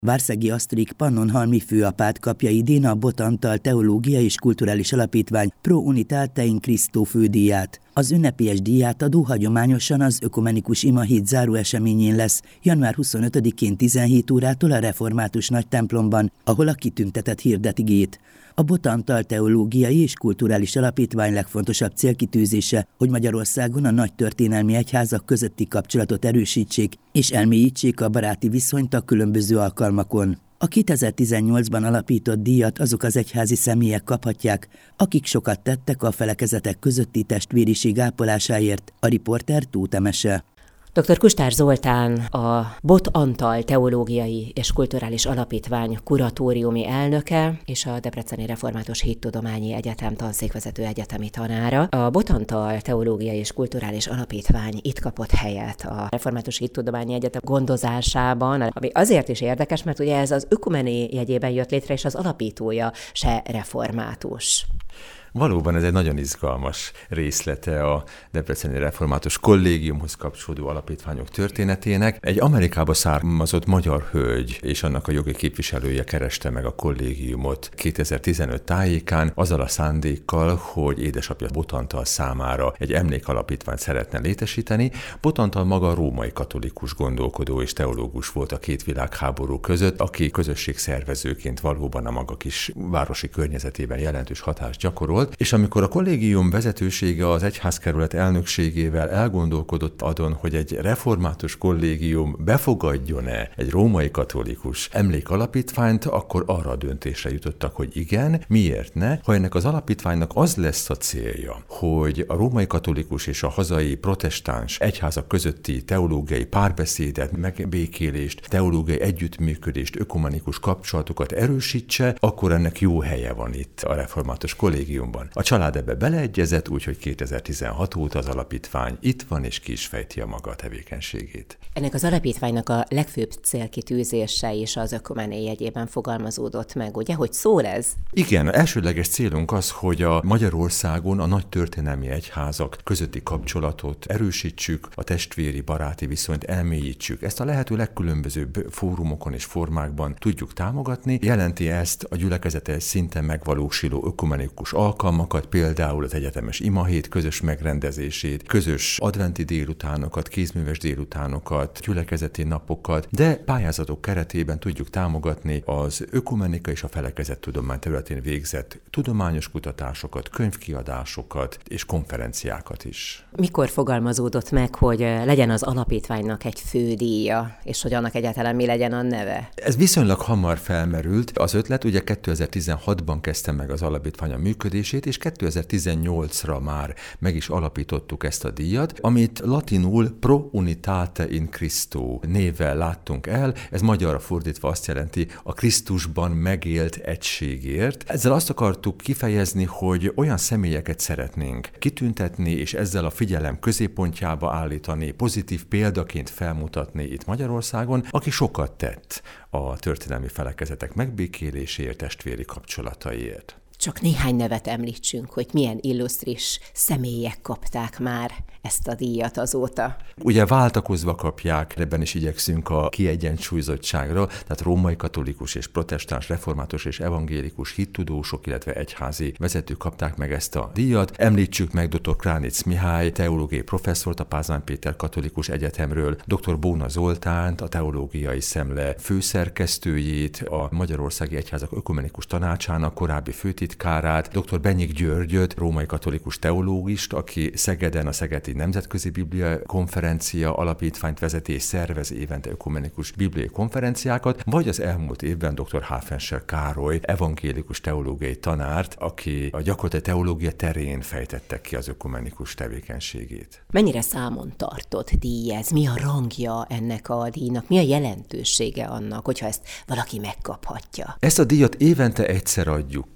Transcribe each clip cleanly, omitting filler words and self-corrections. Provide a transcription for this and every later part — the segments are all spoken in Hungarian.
Várszegi Asztrik Pannonhalmi főapát kapja idén a Bot Antal Teológiai és Kulturális Alapítvány Pro Unitate in Christo fődíját. Az ünnepélyes díjátadó hagyományosan az ökumenikus imahét záró eseményén lesz, január 25-én 17 órától a Református Nagytemplomban, ahol a kitüntetett hirdet igét. A Bot Antal Teológiai és Kulturális Alapítvány legfontosabb célkitűzése, hogy Magyarországon a nagy történelmi egyházak közötti kapcsolatot erősítsék és elmélyítsék a baráti viszonyt a különböző alkalmakon. A 2018-ban alapított díjat azok az egyházi személyek kaphatják, akik sokat tettek a felekezetek közötti testvériség ápolásáért, a riporter Tóth Emese. Dr. Kustár Zoltán, a Bot Antal Teológiai és Kulturális Alapítvány kuratóriumi elnöke és a Debreceni Református Hittudományi Egyetem tanszékvezető egyetemi tanára. A Bot Antal Teológiai és Kulturális Alapítvány itt kapott helyet a Református Hittudományi Egyetem gondozásában, ami azért is érdekes, mert ugye ez az ökumeni jegyében jött létre, és az alapítója se református. Valóban ez egy nagyon izgalmas részlete a Debreceni Református Kollégiumhoz kapcsolódó alapítványok történetének. Egy Amerikába származott magyar hölgy és annak a jogi képviselője kereste meg a kollégiumot 2015 tájékán, azzal a szándékkal, hogy édesapja Bot Antal számára egy emlékalapítványt szeretne létesíteni. Bot Antal maga római katolikus gondolkodó és teológus volt a két világháború között, aki közösségszervezőként valóban a maga kis városi környezetében jelentős hatást gyakorolt. És amikor a kollégium vezetősége az egyházkerület elnökségével elgondolkodott azon, hogy egy református kollégium befogadjon-e egy római katolikus emlékalapítványt, akkor arra a döntésre jutottak, hogy igen, miért ne, ha ennek az alapítványnak az lesz a célja, hogy a római katolikus és a hazai protestáns egyházak közötti teológiai párbeszédet, megbékélést, teológiai együttműködést, ökumenikus kapcsolatokat erősítse, akkor ennek jó helye van itt a református kollégiumban. A család ebbe beleegyezett, úgyhogy 2016 óta az alapítvány itt van, és ki is fejti a maga tevékenységét. Ennek az alapítványnak a legfőbb célkitűzése is az ökumeni jegyében fogalmazódott meg, ugye? Hogy szól ez? Igen, elsődleges célunk az, hogy a Magyarországon a nagy történelmi egyházak közötti kapcsolatot erősítsük, a testvéri baráti viszonyt elmélyítsük. Ezt a lehető legkülönbözőbb fórumokon és formákban tudjuk támogatni. Jelenti ezt a gyülekezetes szinten megvalósuló ökumenikus alkalmakat, például az egyetemes imahét közös megrendezését, közös adventi délutánokat, kézműves délutánokat, gyülekezeti napokat, de pályázatok keretében tudjuk támogatni az ökumenika és a felekezettudomány területén végzett tudományos kutatásokat, könyvkiadásokat és konferenciákat is. Mikor fogalmazódott meg, hogy legyen az alapítványnak egy fődíja, és hogy annak egyáltalán mi legyen a neve? Ez viszonylag hamar felmerült. Az ötlet ugye 2016-ban kezdte meg az alapítvány a működését, és 2018-ra már meg is alapítottuk ezt a díjat, amit latinul Pro Unitate in Christo névvel láttunk el. Ez magyarra fordítva azt jelenti a Krisztusban megélt egységért. Ezzel azt akartuk kifejezni, hogy olyan személyeket szeretnénk kitüntetni, és ezzel a figyelem középpontjába állítani, pozitív példaként felmutatni itt Magyarországon, aki sokat tett a történelmi felekezetek megbékéléséért, testvéri kapcsolataiért. Csak néhány nevet említsünk, hogy milyen illusztris személyek kapták már ezt a díjat azóta. Ugye váltakozva kapják, ebben is igyekszünk a kiegyensúlyozottságra, tehát római katolikus és protestáns, református és evangélikus hittudósok, illetve egyházi vezetők kapták meg ezt a díjat. Említsük meg dr. Kránic Mihály, teológiai professzort a Pázmány Péter Katolikus Egyetemről, dr. Bóna Zoltánt, a Teológiai Szemle főszerkesztőjét, a Magyarországi Egyházak Ökumenikus Tanácsának korábbi főtitkárát, dr. Benyik Györgyöt, római katolikus teológust, aki Szegeden a Szegedi Nemzetközi Biblia Konferencia alapítványt vezeti és szervez évente ökumenikus bibliai konferenciákat, vagy az elmúlt évben dr. Háfenser Károly, evangélikus teológiai tanárt, aki a gyakorlati teológia terén fejtette ki az ökumenikus tevékenységét. Mennyire számon tartott díj ez? Mi a rangja ennek a díjnak? Mi a jelentősége annak, hogyha ezt valaki megkaphatja? Ezt a díjat évente egyszer adjuk ki, tehát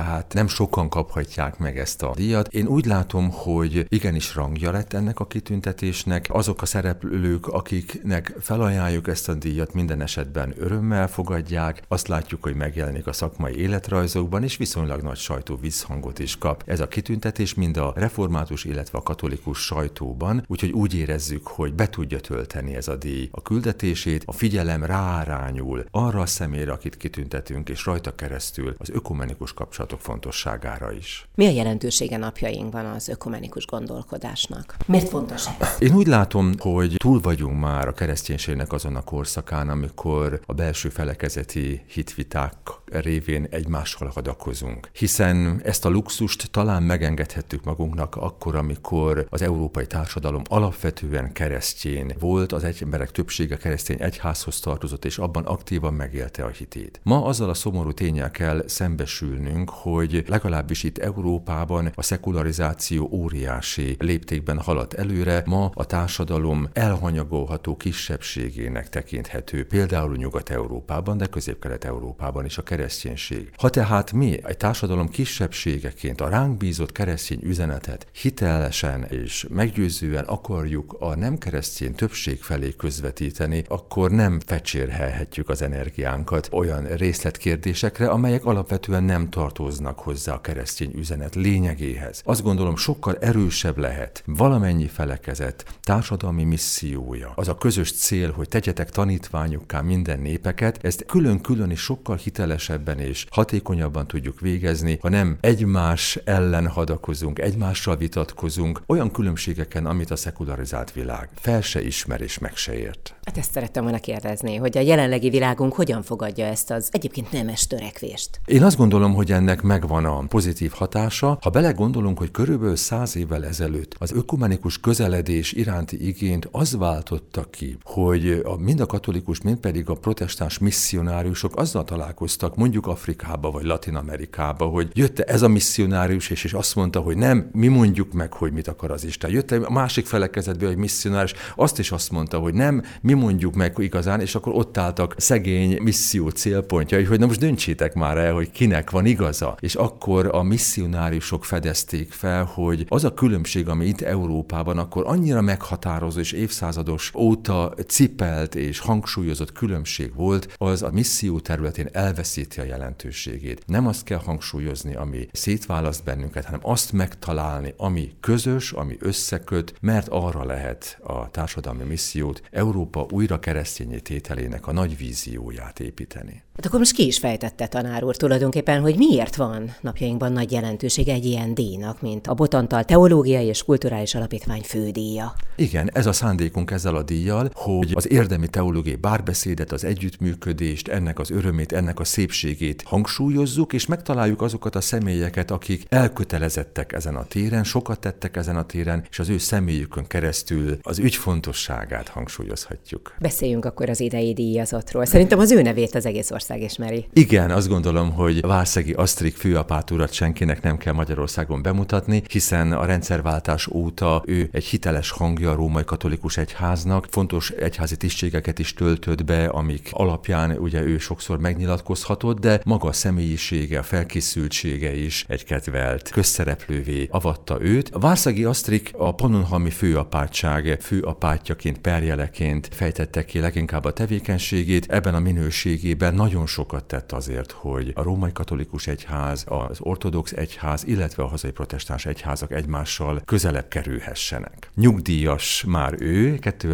tehát nem sokan kaphatják meg ezt a díjat. Én úgy látom, hogy igenis rangja lett ennek a kitüntetésnek. Azok a szereplők, akiknek felajánljuk ezt a díjat, minden esetben örömmel fogadják. Azt látjuk, hogy megjelenik a szakmai életrajzokban, és viszonylag nagy sajtóvízhangot is kap ez a kitüntetés, mind a református, illetve a katolikus sajtóban, úgyhogy úgy érezzük, hogy be tudja tölteni ez a díj a küldetését, a figyelem rárányul arra a személyre, akit kitüntetünk, és rajta keresztül az ökumenikus kapcsolatok fontosságára is. Mi a jelentősége napjainkban az ökumenikus gondolkodásnak? Miért fontos ez? Én úgy látom, hogy túl vagyunk már a kereszténységnek azon a korszakán, amikor a belső felekezeti hitviták révén egymással hadakozunk. Hiszen ezt a luxust talán megengedhettük magunknak akkor, amikor az európai társadalom alapvetően keresztény volt, az emberek többsége keresztény egyházhoz tartozott, és abban aktívan megélte a hitét. Ma azzal a szomorú ténnyel kell szembesülnünk, hogy legalábbis itt Európában a szekularizáció óriási léptékben haladt előre, ma a társadalom elhanyagolható kisebbségének tekinthető, például Nyugat-Európában, de Közép-Kelet-Európában is a kereszténység. Ha tehát mi egy társadalom kisebbségeként a ránk bízott keresztény üzenetet hitelesen és meggyőzően akarjuk a nem keresztény többség felé közvetíteni, akkor nem fecsérhelhetjük az energiánkat olyan részletkérdésekre, amelyek alapvetően nem tartoznak hozzá a keresztény üzenet lényegéhez. Azt gondolom, sokkal erősebb lehet valamennyi felekezet társadalmi missziója. Az a közös cél, hogy tegyetek tanítványukká minden népeket, ezt külön-külön és sokkal hitelesebben és hatékonyabban tudjuk végezni, ha nem egymás ellen hadakozunk, egymással vitatkozunk, olyan különbségeken, amit a szekularizált világ fel se ismer és meg se ért. Hát ezt szerettem volna kérdezni, hogy a jelenlegi világunk hogyan fogadja ezt az egyébként nemes törekvést? Én azt gondolom, hogy ennek megvan a pozitív hatása. Ha belegondolunk, hogy körülbelül 100 évvel ezelőtt az ökumenikus közeledés iránti igényt az váltotta ki, hogy mind a katolikus, mind pedig a protestáns misszionáriusok azzal találkoztak, mondjuk Afrikába vagy Latin-Amerikába, hogy jött ez a misszionárius, és azt mondta, hogy nem, mi mondjuk meg, hogy mit akar az Isten. Jött a másik felekezetből egy misszionárius, azt mondta, hogy nem, mi mondjuk meg igazán, és akkor ott álltak szegény misszió célpontjai, hogy na most döntsétek már el, hogy kinek van igaza. És akkor a misszionáriusok fedezték fel, hogy az a különbség, ami itt Európában akkor annyira meghatározó és évszázados óta cipelt és hangsúlyozott különbség volt, az a misszió területén elveszíti a jelentőségét. Nem azt kell hangsúlyozni, ami szétválaszt bennünket, hanem azt megtalálni, ami közös, ami összeköt, mert arra lehet a társadalmi missziót, Európa újra keresztényé tételének a nagy vízióját építeni. Hát akkor most ki is fejtette, tanár úr, tulajdonképpen, hogy miért van napjainkban nagy jelentősége egy ilyen díjnak, mint a Bot Antal Teológiai és Kulturális Alapítvány fődíja? Igen, ez a szándékunk ezzel a díjjal, hogy az érdemi teológiai párbeszédet, az együttműködést, ennek az örömét, ennek a szépségét hangsúlyozzuk, és megtaláljuk azokat a személyeket, akik elkötelezettek ezen a téren, sokat tettek ezen a téren, és az ő személyükön keresztül az ügy fontosságát hangsúlyozhatjuk. Beszéljünk akkor az idei díjazottról. Szerintem az ő nevét az egész ország ismeri. Igen, azt gondolom, hogy Várszegi Asztrik főapát urat senkinek nem kell Magyarországon bemutatni, hiszen a rendszerváltás óta ő egy hiteles hangja a római katolikus egyháznak, fontos egyházi tisztségeket is töltött be, amik alapján ugye ő sokszor megnyilatkozhatott, de maga a személyisége, a felkészültsége is egy kedvelt közszereplővé avatta őt. Várszegi Asztrik a pannonhalmi főapátság főapátjaként, perjeleként fejtette ki leginkább a tevékenységét. Ebben a minőségében nagyon sokat tett azért, hogy a római katolikus egyház, az ortodox egyház, illetve a hazai protestáns egyházak egymással közelebb kerülhessenek. Nyugdíjas már ő,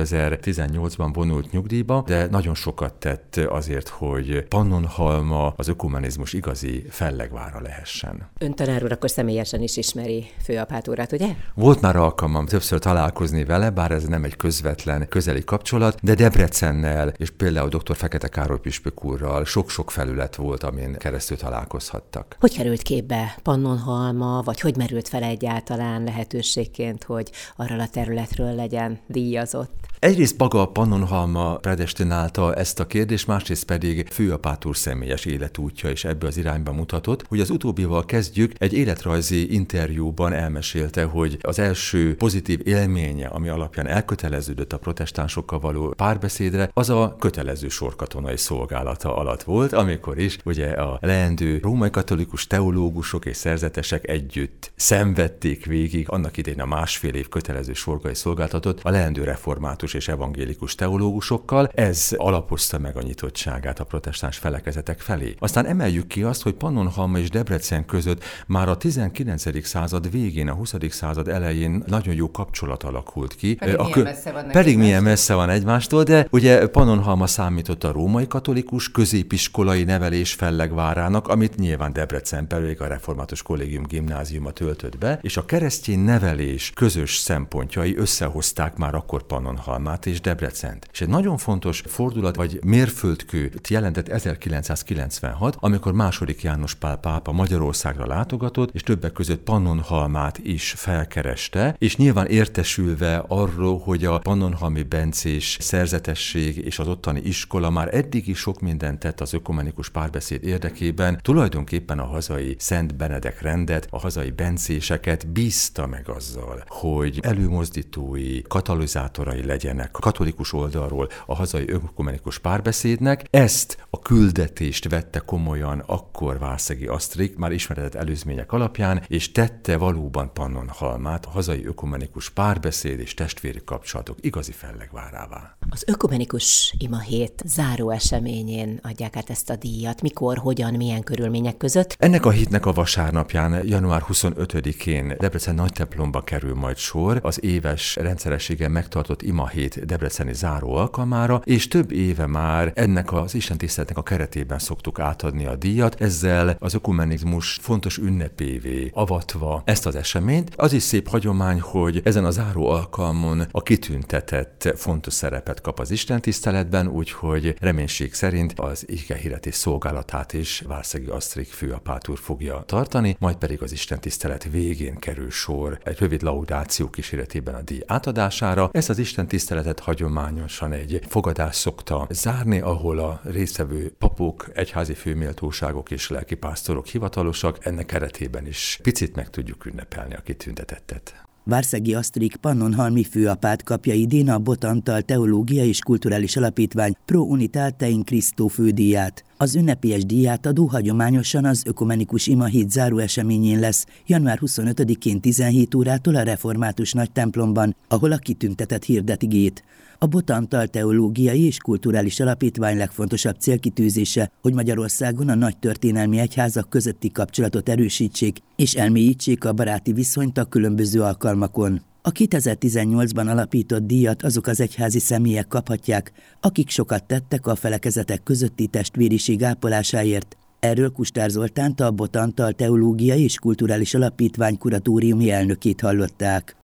2018-ban vonult nyugdíjba, de nagyon sokat tett azért, hogy Pannonhalma az ökumenizmus igazi fellegvára lehessen. Ön, tanár úr, akkor személyesen is ismeri főapát urat, ugye? Volt már alkalmam többször találkozni vele, bár ez nem egy közvetlen közeli kapcsolat, de Debrecennel és például dr. Fekete Károly püspök úrral sok-sok felület volt, amin keresztül találkozhattak. Hogy került képbe Pannonhalma, vagy hogy merült fel egyáltalán lehetőségként, hogy arról a területről legyen díjazott? Egyrészt maga Pannonhalma predestinálta ezt a kérdést, másrészt pedig főapátor személyes életútja is ebbe az irányba mutatott. Hogy az utóbbival kezdjük, egy életrajzi interjúban elmesélte, hogy az első pozitív élménye, ami alapján elköteleződött a protestánsokkal való párbeszédre, az a kötelező sorkatonai szolgálata alatt volt, amikor is ugye a leendő római katolikus teológusok és szerzetesek együtt szenvedték végig annak idején a másfél év kötelező sorgai szolgáltatot a leendő református és evangélikus teológusokkal. Ez alapozta meg a nyitottságát a protestáns felekezetek felé. Aztán emeljük ki azt, hogy Pannonhalma és Debrecen között már a 19. század végén, a 20. század elején nagyon jó kapcsolat alakult ki. Pedig milyen messze van egymástól, de ugye Pannonhalma számított a római katolikus középiskolai nevelés fellegvárának, amit nyilván Debrecen pedig a református kollégium gimnáziuma töltött be, és a keresztény nevelés közös szempontjai összehozták már akkor Pannonhalmát és Debrecent. És egy nagyon fontos fordulat vagy mérföldkő jelentett 1996, amikor II. János Pál pápa Magyarországra látogatott, és többek között Pannonhalmát is felkereste, és nyilván értesülve arról, hogy a pannonhalmi bencés szerzetesség és az ottani iskola már eddig is sok mindent tett az ökumenikus párbeszéd érdekében, tulajdonképpen a hazai Szent Benedek rendet, a hazai bencéseket bízta meg azzal, hogy előmozdítói, katalizátorai legyenek a katolikus oldalról a hazai ökumenikus párbeszédnek. Ezt a küldetést vette komolyan akkor Várszegi Asztrik, már ismeretett előzmények alapján, és tette valóban Pannonhalmát a hazai ökumenikus párbeszéd és testvéri kapcsolatok igazi fellegvárává. Az ökumenikus imahét záró eseményén adják át ezt a díjat. Mikor, hogyan, milyen körülmények között? Ennek a hétnek a vasárnapján, január 25-én Debrecen nagytemplomba kerül majd sor az éves rendszerességen megtartott imahét debreceni záró alkalmára, és több éve már ennek az istentiszteletnek a keretében szoktuk átadni a díjat, ezzel az ökumenizmus fontos ünnepévé avatva ezt az eseményt. Az is szép hagyomány, hogy ezen a záró alkalmon a kitüntetett fontos szerepet kap az istentiszteletben, úgyhogy reménység szerint az igehirdetés szolgálatát is Várszegi Asztrik főapátor fogja tartani, majd pedig az istentisztelet végén kerül sor egy rövid laudáció kíséretében a díj átadására. Ezt az istentiszteletet hagyományosan egy fogadás szokta zárni, ahol a résztvevő papok, egyházi főméltóságok és lelkipásztorok hivatalosak, ennek keretében is picit meg tudjuk ünnepelni a kitüntetettet. Várszegi Asztrik pannonhalmi főapát kapja idén a Bot Antal Teológiai és Kulturális Alapítvány Pro Unitate in Christo fődíját. Az ünnepélyes díjátadó hagyományosan az ökumenikus imahét záró eseményén lesz, január 25-én 17 órától a református nagytemplomban, ahol a kitüntetett hirdet igét. A Bot Antal Teológiai és Kulturális Alapítvány legfontosabb célkitűzése, hogy Magyarországon a nagy történelmi egyházak közötti kapcsolatot erősítsék és elmélyítsék a baráti viszonyt a különböző alkalmakon. A 2018-ban alapított díjat azok az egyházi személyek kaphatják, akik sokat tettek a felekezetek közötti testvériség ápolásáért. Erről Kustár Zoltánt, a Bot Antal Teológiai és Kulturális Alapítvány kuratóriumi elnökét hallották.